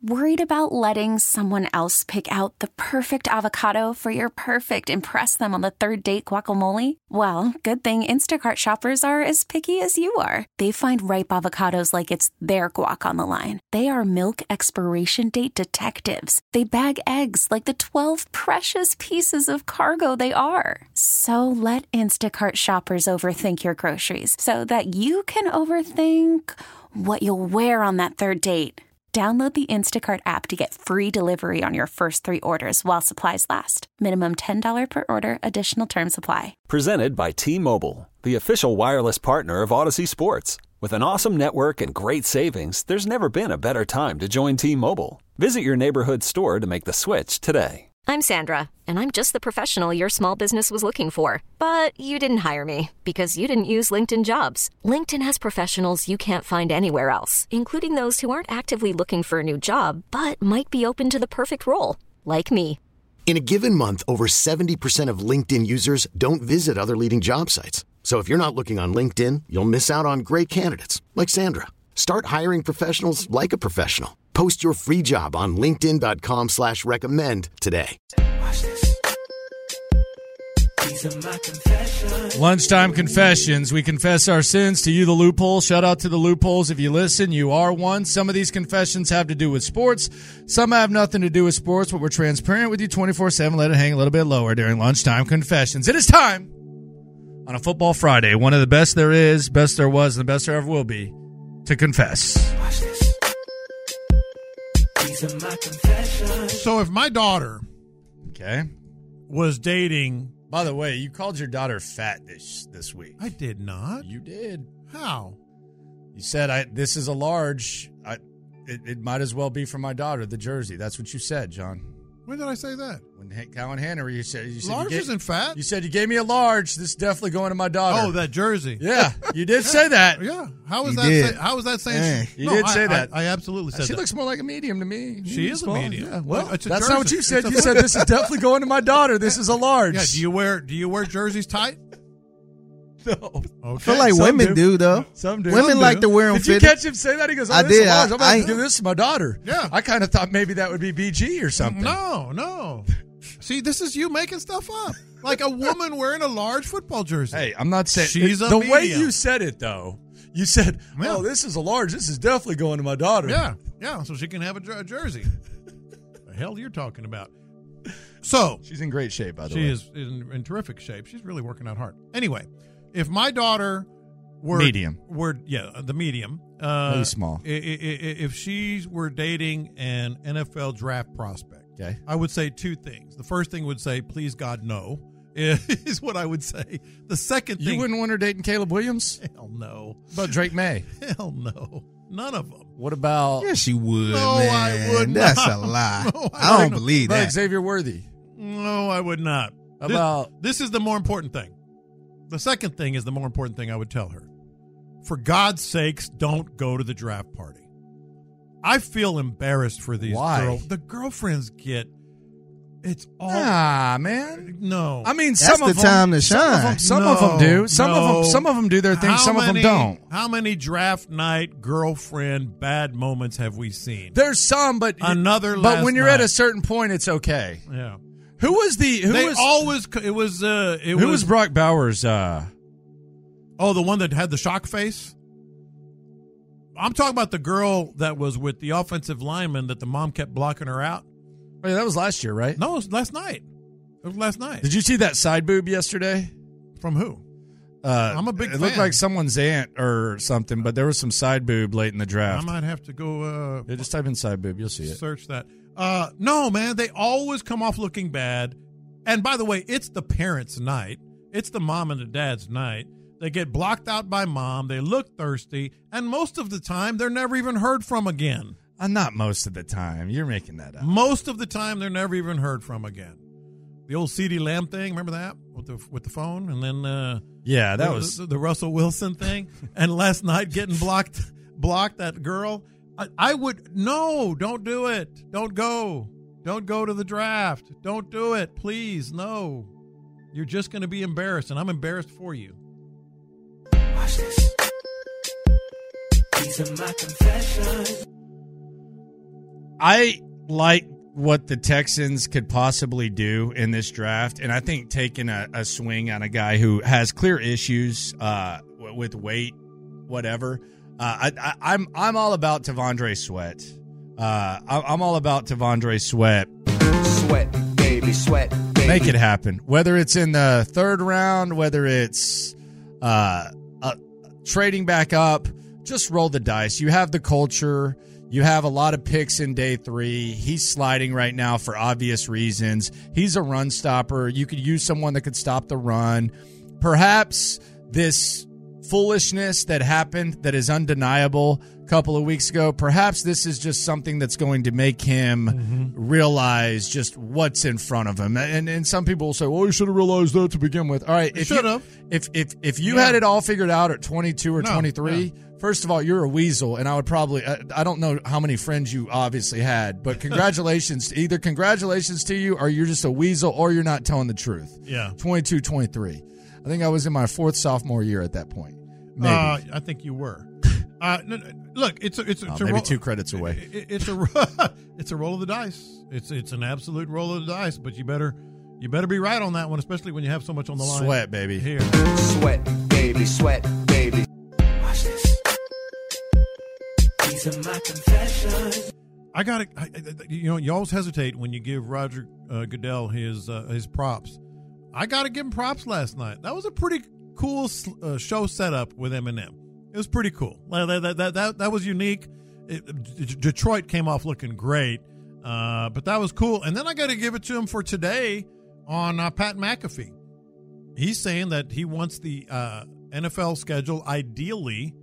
Worried about letting someone else pick out the perfect avocado for your perfect impress them on the third date guacamole? Well, good thing Instacart shoppers are as picky as you are. They find ripe avocados like it's their guac on the line. They are milk expiration date detectives. They bag eggs like the 12 precious pieces of cargo they are. So let Instacart shoppers overthink your groceries so that you can overthink what you'll wear on that third date. Download the Instacart app to get free delivery on your first 3 orders while supplies last. Minimum $10 per order. Additional terms apply. Presented by T-Mobile, the official wireless partner of Odyssey Sports. With an awesome network and great savings, there's never been a better time to join T-Mobile. Visit your neighborhood store to make the switch today. I'm Sandra, and I'm just the professional your small business was looking for. But you didn't hire me because you didn't use LinkedIn Jobs. LinkedIn has professionals you can't find anywhere else, including those who aren't actively looking for a new job, but might be open to the perfect role, like me. In a given month, over 70% of LinkedIn users don't visit other leading job sites. So if you're not looking on LinkedIn, you'll miss out on great candidates like Sandra. Start hiring professionals like a professional. Post your free job on linkedin.com/recommend today. Watch this. These are my confessions. Lunchtime confessions. We confess our sins to you, the loophole. Shout out to the loopholes. If you listen, you are one. Some of these confessions have to do with sports. Some have nothing to do with sports, but we're transparent with you 24/7. Let it hang a little bit lower during lunchtime confessions. It is time on a football Friday, one of the best there is, best there was, and the best there ever will be, to confess. Watch this. These are my confessions. So if my daughter Okay. was dating... By the way, you called your daughter fat this week. I did not. You did. How? You said, this is a large. It might as well be for my daughter, the jersey. That's what you said, John. When did I say that? When Cowan Hanner, you said large isn't fat. You said you gave me a large. This is definitely going to my daughter. Oh, that jersey. Yeah, you did say that. Yeah. How was You that? did. How was that saying? You did say that. I absolutely said She that. looks more like a medium to me. She is a medium. Yeah, well, It's a that's jersey. not what you said. It's You said this is definitely going to my daughter. This is a large. Yeah. Do you wear jerseys tight? No. Okay. I feel like Some women do. do, though. Some do. Women Some like do. to wear them Did you fitted. catch him say that? He goes, I this is did. large. I'm about I- to give this to my daughter. Yeah. I kind of thought maybe that would be BG or something. No. See, this is you making stuff up. Like a woman wearing a large football jersey. Hey, I'm not saying She's a the way medium. you said it though. You said, Yeah. "Oh, this is a large. This is definitely going to my daughter." Yeah, so she can have a jersey. The hell you're talking about? So she's in great shape, by the she way. is in terrific shape. She's really working out hard. Anyway, if my daughter were Medium. the medium, Maybe small. If she were dating an NFL draft prospect, Okay. I would say 2 things. The first thing would say, "Please God, no," is what I would say. The second thing, You wouldn't want her dating Caleb Williams? hell no, What about Drake May? hell no, none of them. What about Yes, she would, No, man. I would That's not. a lie. No, I don't wouldn't. believe about that. Xavier Worthy? No, I would not. This is the more important thing. The second thing is the more important thing I would tell her. For God's sakes, don't go to the draft party. I feel embarrassed for these Why? girls. The girlfriends get, it's all, Man. no. I mean, That's some the of them, time to shine. Some of them do. Some of them do their thing. Some of them don't. How many draft night girlfriend bad moments have we seen? There's some, but Another But last when you're at night. a certain point, it's okay. Yeah. Who was Who was Brock Bowers? Oh, the one that had the shock face? I'm talking about the girl that was with the offensive lineman that the mom kept blocking her out. Oh, yeah, that was last year, right? No, it was last night. It was last night. Did you see that side boob yesterday? From who? I'm a big It fan. looked like someone's aunt or something, but there was some side boob late in the I draft. might have to go Yeah, just type in side boob. You'll see it. search that. No, man, they always come off looking bad. And by the way, it's the parents' night. It's the mom and the dad's night. They get blocked out by mom. They look thirsty. And most of the time, they're never even heard from again. Not most of the time. You're making that up. Most of the time, they're never even heard from again. The old CeeDee Lamb thing, remember that with the phone, and then Yeah, that the, was. the Russell Wilson thing, and last night getting blocked that girl. I would no, don't do it. Don't go to the draft. Don't do it, please. No, you're just going to be embarrassed, and I'm embarrassed for you. Watch this. These are my confessions. I like what the Texans could possibly do in this draft, and I think taking a swing on a guy who has clear issues with weight, whatever. I'm all about T'Vondre Sweat. I'm all about T'Vondre Sweat. Sweat, baby, sweat, baby. Make it happen. Whether it's in the third round, whether it's trading back up, just roll the dice. You have the culture. You have a lot of picks in day 3. He's sliding right now for obvious reasons. He's a run stopper. You could use someone that could stop the run. Perhaps this foolishness that happened that is undeniable a couple of weeks ago, perhaps this is just something that's going to make him realize just what's in front of him. And some people will say, well, you should have realized that to begin with. All right, if you had it all figured out at 22 or 23, first of all, you're a weasel, and I would probably I don't know how many friends you obviously had, but congratulations. Either congratulations to you, or you're just a weasel, or you're not telling the truth. Yeah. 22, 23. I think I was in my 4th sophomore year at that point. Maybe. I think you were. Look, it's maybe 2 credits away. It's a roll of the dice. It's an absolute roll of the dice, but you better be right on that one, especially when you have so much on the line. Sweat, baby. Here. Sweat, baby, sweat, baby. Watch this. These are my confessions. I got it. You always hesitate when you give Roger Goodell his props. I got to give him props last night. That was a pretty cool show setup with Eminem. It was pretty cool. That was unique. Detroit came off looking great, but that was cool. And then I got to give it to him for today on Pat McAfee. He's saying that he wants the NFL schedule ideally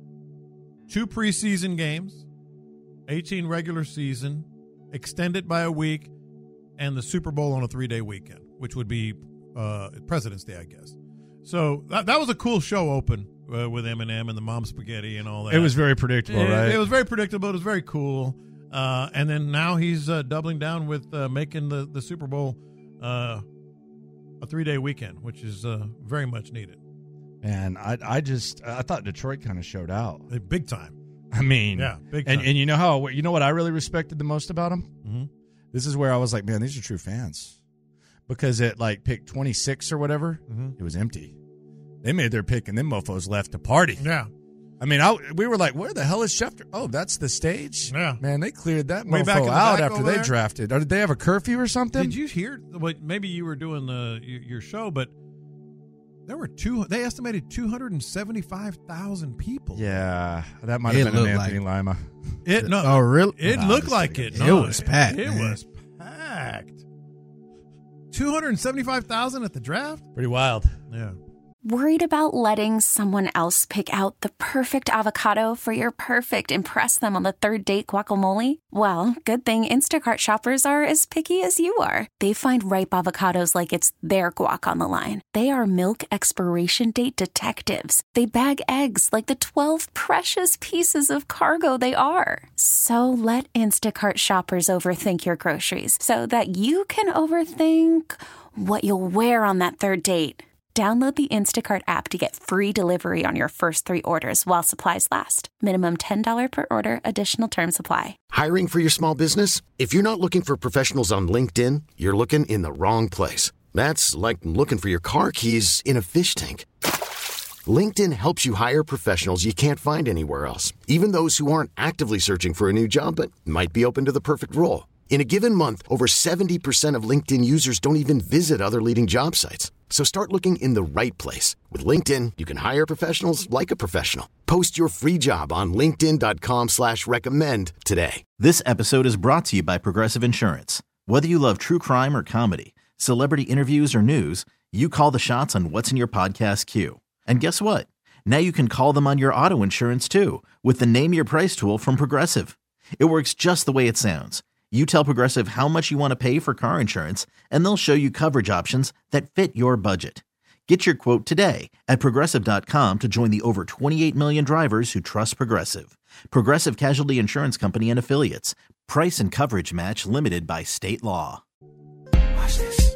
2 preseason games, 18 regular season, extended by a week, and the Super Bowl on a 3-day weekend, which would be President's Day, I guess. So that was a cool show open with Eminem and the Mom Spaghetti and all that. It was very predictable, right? It was very predictable. It was very cool. And then now he's doubling down with making the Super Bowl a 3-day weekend, which is very much needed. And I thought Detroit kind of showed out big time. I mean, yeah, big time. And you know what I really respected the most about them? Mm-hmm. This is where I was like, man, these are true fans. Because at like pick 26 or whatever, It was empty. They made their pick and them mofos left to party. Yeah. I mean, we were like, where the hell is Schefter? Oh, that's the stage? Yeah. Man, they cleared that Way back in mofo the out back after over they there? drafted. Or did they have a curfew or something? Did you hear? Maybe you were doing your show, but there were they estimated 275,000 people. Yeah, that might have been an Anthony Lima. Oh, really? It looked like it. It was packed. It man. was packed. 275,000 at the draft? Pretty wild. Yeah. Worried about letting someone else pick out the perfect avocado for your perfect impress them on the third date guacamole? Well, good thing Instacart shoppers are as picky as you are. They find ripe avocados like it's their guac on the line. They are milk expiration date detectives. They bag eggs like the 12 precious pieces of cargo they are. So let Instacart shoppers overthink your groceries so that you can overthink what you'll wear on that third date. Download the Instacart app to get free delivery on your first 3 orders while supplies last. Minimum $10 per order. Additional terms apply. Hiring for your small business? If you're not looking for professionals on LinkedIn, you're looking in the wrong place. That's like looking for your car keys in a fish tank. LinkedIn helps you hire professionals you can't find anywhere else, even those who aren't actively searching for a new job but might be open to the perfect role. In a given month, over 70% of LinkedIn users don't even visit other leading job sites. So start looking in the right place. With LinkedIn, you can hire professionals like a professional. Post your free job on linkedin.com/recommend today. This episode is brought to you by Progressive Insurance. Whether you love true crime or comedy, celebrity interviews or news, you call the shots on what's in your podcast queue. And guess what? Now you can call them on your auto insurance too with the Name Your Price tool from Progressive. It works just the way it sounds. You tell Progressive how much you want to pay for car insurance, and they'll show you coverage options that fit your budget. Get your quote today at Progressive.com to join the over 28 million drivers who trust Progressive. Progressive Casualty Insurance Company and Affiliates. Price and coverage match limited by state law. Watch this.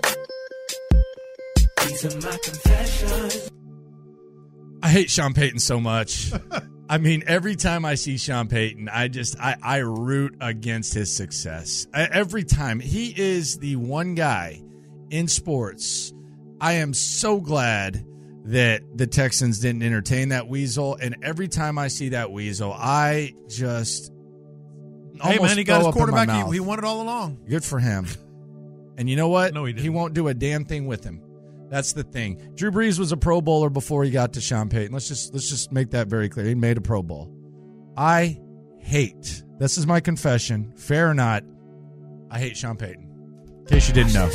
These are my confessions. I hate Sean Payton so much. I mean, every time I see Sean Payton, I root against his success. Every time. He is the one guy in sports. I am so glad that the Texans didn't entertain that weasel, and every time I see that weasel, I just hey, man, he got his quarterback. He won it all along. Good for him. And you know what? No, he didn't. He won't do a damn thing with him. That's the thing. Drew Brees was a Pro Bowler before he got to Sean Payton. Let's just make that very clear. He made a Pro Bowl. I hate, this is my confession, fair or not, I hate Sean Payton. In case you didn't know.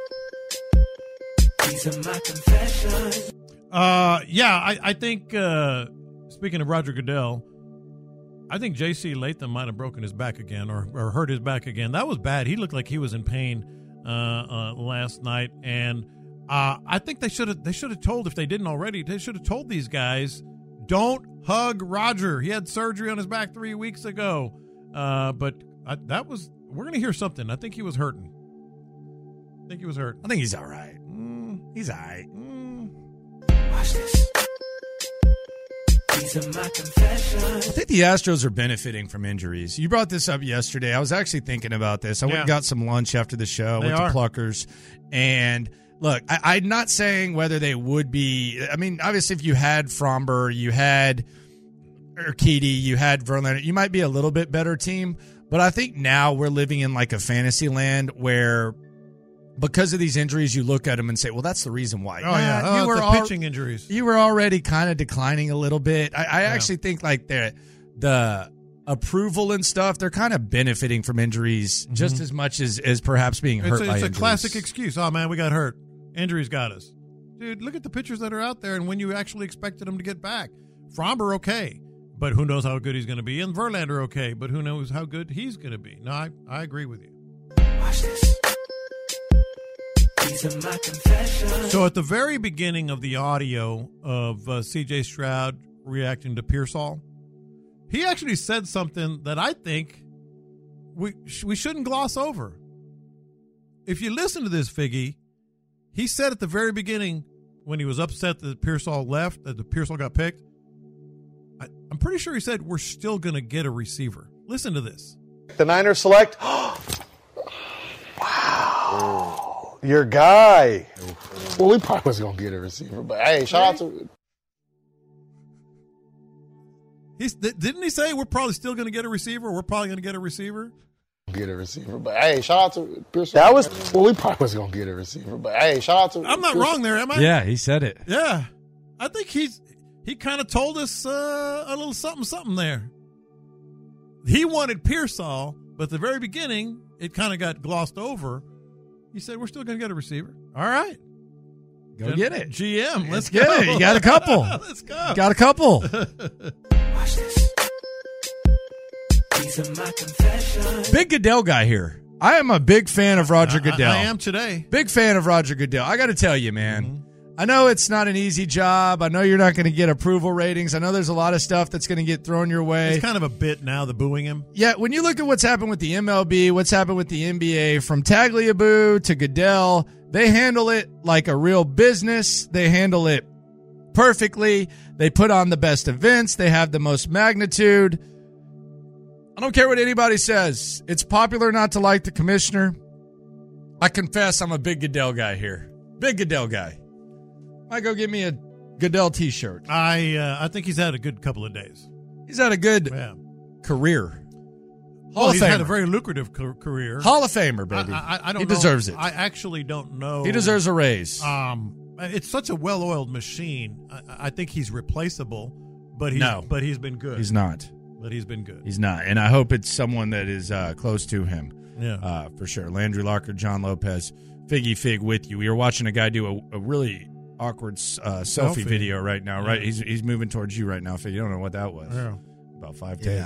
These are my confessions. I think, speaking of Roger Goodell, I think J.C. Latham might have broken his back again or hurt his back again. That was bad. He looked like he was in pain last night, and I think they should have told, if they didn't already, they should have told these guys, don't hug Roger. He had surgery on his back 3 weeks ago. But we're going to hear something. I think he was hurting. I think he's all right. He's all right. Watch this. These are my confessions. I think the Astros are benefiting from injuries. You brought this up yesterday. I was actually thinking about this. I went and got some lunch after the show. Went to Pluckers. And look, I'm not saying whether they would be. I mean, obviously, if you had Fromber, you had Urquidy, you had Verlander, you might be a little bit better team. But I think now we're living in like a fantasy land where, because of these injuries, you look at them and say, well, that's the reason why. You were the pitching injuries. You were already kind of declining a little bit. I actually think like the approval and stuff, they're kind of benefiting from injuries just as much as perhaps being hurt by injuries. It's a classic excuse. Oh, man, we got hurt. Injuries got us. Dude, look at the pitchers that are out there and when you actually expected them to get back. Fromber, okay, but who knows how good he's going to be. And Verlander, okay, but who knows how good he's going to be. No, I agree with you. Watch this. These are my confessions. So at the very beginning of the audio of C.J. Stroud reacting to Pearsall, he actually said something that I think we shouldn't gloss over. If you listen to this, Figgy, he said at the very beginning when he was upset that Pearsall left, that the Pearsall got picked, I'm pretty sure he said we're still going to get a receiver. Listen to this. The Niners select. Wow. Your guy. Well, we probably was going to get a receiver, but hey, shout out to. Didn't he say we're probably still going to get a receiver? We're probably going to get a receiver. Get a receiver, but hey, shout out to Pearsall. That was. Well, we probably was going to get a receiver, but hey, shout out to. I'm not wrong there, am I? Yeah, he said it. Yeah, I think he kind of told us a little something there. He wanted Pearsall, but at the very beginning, it kind of got glossed over. He said, we're still going to get a receiver. All right. Go get it. GM, let's get go. It. You got a couple. Let's go. Got a couple. Watch this. These are my confessions. Big Goodell guy here. I am a big fan of Roger Goodell. I am today. Big fan of Roger Goodell. I got to tell you, man. I know it's not an easy job. I know you're not going to get approval ratings. I know there's a lot of stuff that's going to get thrown your way. It's kind of a bit now, the booing him. Yeah, when you look at what's happened with the MLB, what's happened with the NBA, from Tagliabue to Goodell, they handle it like a real business. They handle it perfectly. They put on the best events. They have the most magnitude. I don't care what anybody says. It's popular not to like the commissioner. I confess I'm a big Goodell guy here. Big Goodell guy. Might go get me a Goodell T-shirt. I think he's had a good couple of days. He's had a good career. He's had a very lucrative career. Hall of Famer, baby. I don't he know. Deserves it. I actually don't know. He deserves a raise. It's such a well-oiled machine. I think he's replaceable, but he's been good. He's not. But he's been good. He's not, and I hope it's someone that is close to him. Yeah, for sure. Landry Locker, John Lopez, Figgy Fig with you. We are watching a guy do a really awkward selfie video right now. Right, he's moving towards you right now. Fig, you don't know what that was. Yeah. About 5 takes.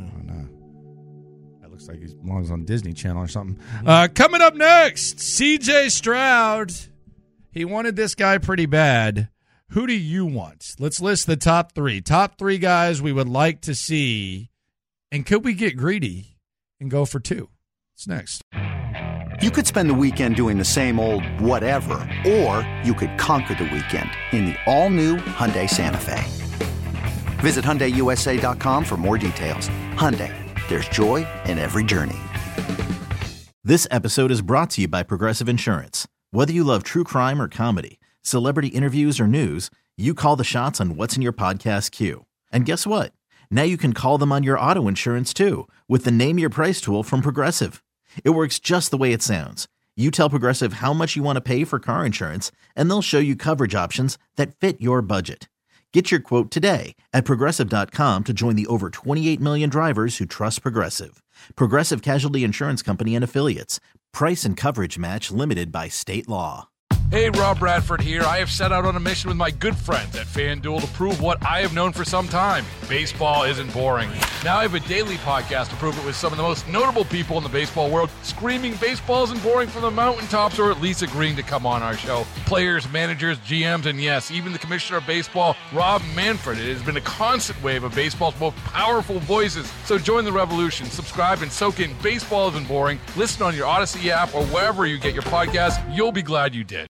That looks like he belongs on Disney Channel or something. Coming up next, C.J. Stroud. He wanted this guy pretty bad. Who do you want? Let's list the top three. Top three guys we would like to see. And could we get greedy and go for two? It's next. You could spend the weekend doing the same old whatever, or you could conquer the weekend in the all-new Hyundai Santa Fe. Visit HyundaiUSA.com for more details. Hyundai, there's joy in every journey. This episode is brought to you by Progressive Insurance. Whether you love true crime or comedy, celebrity interviews or news, you call the shots on what's in your podcast queue. And guess what? Now you can call them on your auto insurance too with the Name Your Price tool from Progressive. It works just the way it sounds. You tell Progressive how much you want to pay for car insurance, and they'll show you coverage options that fit your budget. Get your quote today at Progressive.com to join the over 28 million drivers who trust Progressive. Progressive Casualty Insurance Company and Affiliates. Price and coverage match limited by state law. Hey, Rob Bradford here. I have set out on a mission with my good friends at FanDuel to prove what I have known for some time. Baseball isn't boring. Now I have a daily podcast to prove it with some of the most notable people in the baseball world, screaming baseball isn't boring from the mountaintops, or at least agreeing to come on our show. Players, managers, GMs, and yes, even the commissioner of baseball, Rob Manfred. It has been a constant wave of baseball's most powerful voices. So join the revolution. Subscribe and soak in Baseball Isn't Boring. Listen on your Odyssey app or wherever you get your podcasts. You'll be glad you did.